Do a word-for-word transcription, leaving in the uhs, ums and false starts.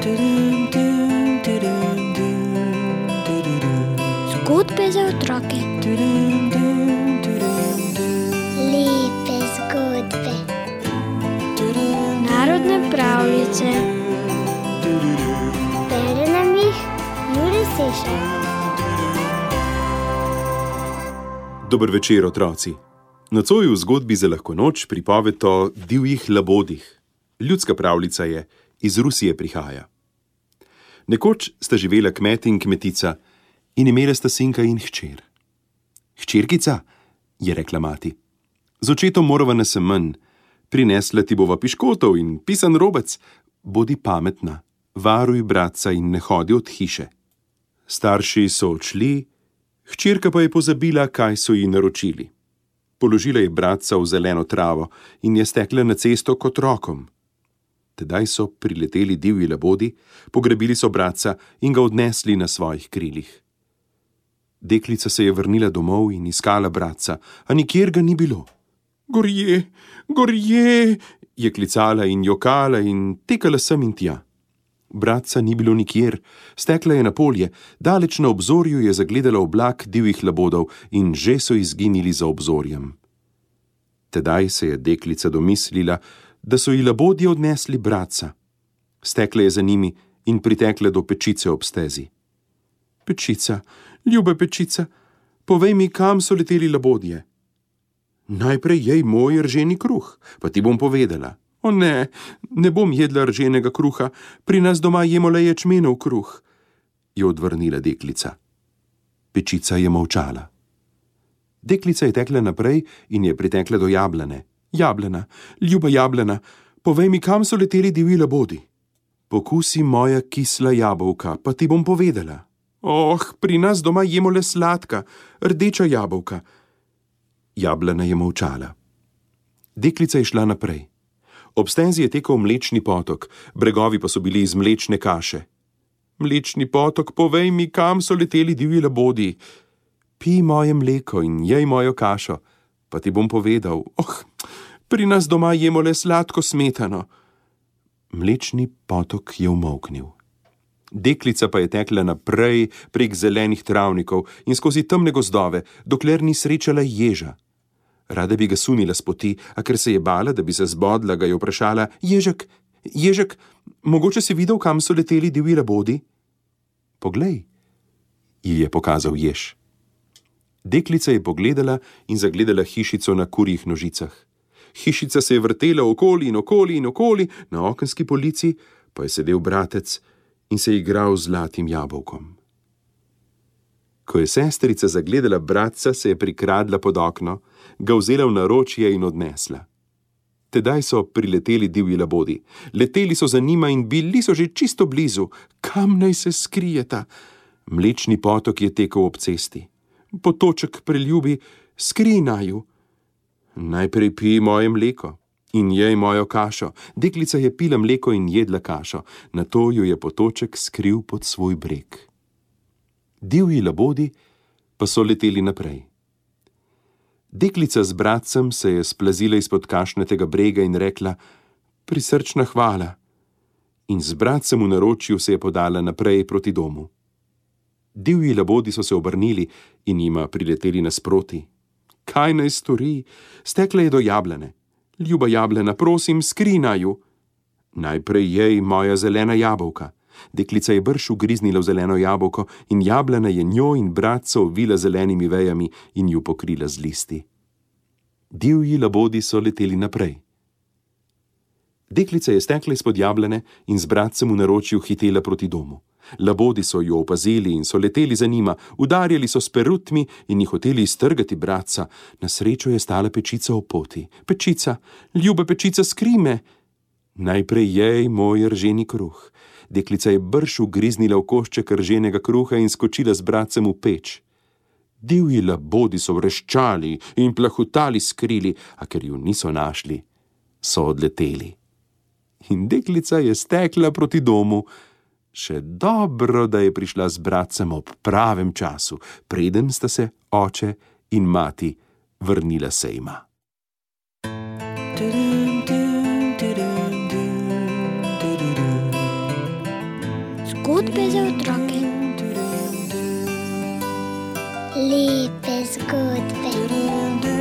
Zgodbe za otroke. Lepe zgodbe. Narodne pravljice. Bere nam jih Jure Sešar. Dober večer, otroci. Nocoj v zgodbi za lahko noč pripoved o divjih labodih. Ljudska pravljica je, iz Rusije prihaja. Nekoč sta živela kmet in kmetica in imela sta sinka in hčer. Hčerkica, je rekla mati, z očetom morava na semenj, prinesla ti bova piškotov in pisan robec, bodi pametna, varuj bratca in ne hodi od hiše. Starši so odšli, hčerka pa je pozabila, kaj so ji naročili. Položila je bratca v zeleno travo in je stekla na cesto k otrokom. Tedaj so prileteli divji labodi, pograbili so bratca in ga odnesli na svojih krilih. Deklica se je vrnila domov in iskala bratca, a nikjer ga ni bilo. Gorje, gorje, je klicala in jokala in tekala sem in tja. Bratca ni bilo nikjer, stekla je na polje, daleč na obzorju je zagledala oblak divjih labodov in že so izginili za obzorjem. Tedaj se je deklica domislila, da so ji labodje odnesli bratca. Stekla je za njimi in pritekla do pečice ob stezi. Pečica, ljuba pečica, povej mi, kam so leteli labodje. Najprej jej moj rženi kruh, pa ti bom povedala. O ne, ne bom jedla rženega kruha, pri nas doma jemo le ječmenov kruh, je odvrnila deklica. Pečica je molčala. Deklica je tekla naprej in je pritekla do jablane. Jablana, ljuba jablana, povej mi, kam so leteli divji labodi. Pokusi moja kisla jabolka, pa ti bom povedala. Oh, pri nas doma jemo le sladka, rdeča jabolka. Jablana je molčala. Deklica je šla naprej. Ob stezi je tekel mlečni potok, bregovi pa so bili iz mlečne kaše. Mlečni potok, povej mi, kam so leteli divji labodi. Pij moje mleko in jej mojo kašo, pa ti bom povedal. Oh, pri nas doma jemo le sladko smetano. Mlečni potok je umolknil. Deklica pa je tekla naprej prek zelenih travnikov in skozi temne gozdove, dokler ni srečala ježa. Rada bi ga sunila s poti, a ker se je bala, da bi se zbodla, ga je vprašala: Ježek, Ježek, mogoče si videl, kam so leteli divji labodi? Poglej, ji je pokazal jež. Deklica je pogledala in zagledala hišico na kurjih nožicah. Hišica se je vrtela okoli in okoli in okoli, na okenski polici pa je sedel bratec in se igral z zlatim jabolkom. Ko je sestrica zagledala bratca, se je prikradla pod okno, ga vzela v naročje in odnesla. Tedaj so prileteli divji labodi. Leteli so za njima in bili so že čisto blizu. Kam naj se skrijeta? Mlečni potok je tekel ob cesti. Potoček preljubi, skrij naju. Najprej pij moje mleko in jej mojo kašo. Deklica je pila mleko in jedla kašo, nato jo je potoček skril pod svoj breg. Divji labodi pa so leteli naprej. Deklica z bratcem se je splazila izpod kašnetega brega in rekla: Prisrčna hvala. In z bratcem v naročju se je podala naprej proti domu. Divji labodi so se obrnili in jima prileteli nasproti. Kaj naj stori? Stekla je do jablane. Ljuba jablana, prosim, skrij naju. Najprej jej moja zelena jabolka. Deklica je brž ugriznila v zeleno jabolko in jablana je njo in bratca ovila zelenimi vejami in ju pokrila z listi. Divji labodi so leteli naprej. Deklica je stekla izpod jablane in z bratcem v naročju hitela proti domu. Labodi so jo opazili in so leteli za njima, udarjali so s perutmi in jih hoteli iztrgati bratca. Na srečo je stala pečica ob poti. Pečica, ljuba pečica, skrij me. Najprej jej moj rženi kruh. Deklica je brž ugriznila v košček rženega kruha in skočila z bratcem v peč. Divji labodi so vreščali in plahutali s krili, a ker ju niso našli, so odleteli. In deklica je stekla proti domu. Še dobro, da je prišla z bratcem ob pravem času, preden sta se oče in mati vrnila sejma. Zgodbe za otroke. Lepe zgodbe.